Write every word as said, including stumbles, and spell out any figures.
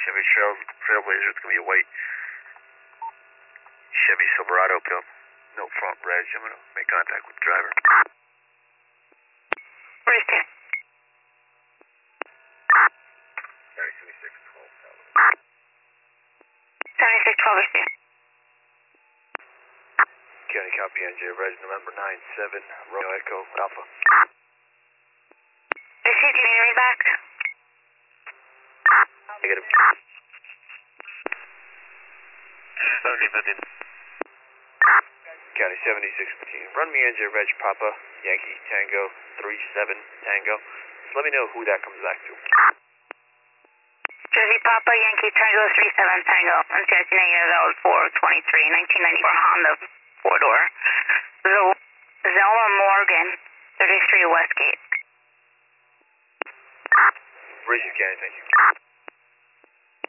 Chevy Trail, Trailblazer, it's going to be a white Chevy Silverado, Bill. No front reg. I'm going to make contact with the driver. Where's it? County seventy-six twelve. seventy-six twelve is there. County copy N J, reg November nine seven, Romeo Echo, Alpha. Received, you need to read back? Negative. seventy fifteen. County seventy-six fifteen. Run me N J, reg Papa, Yankee Tango three seven Tango. Just let me know who that comes back to. Jersey Papa, Yankee Tango three seven Tango. M C I C negative, that was four twenty-three, nineteen ninety-four Honda four door. Zo- Zelma Morgan, thirty-three Westgate. Bridges County, thank you.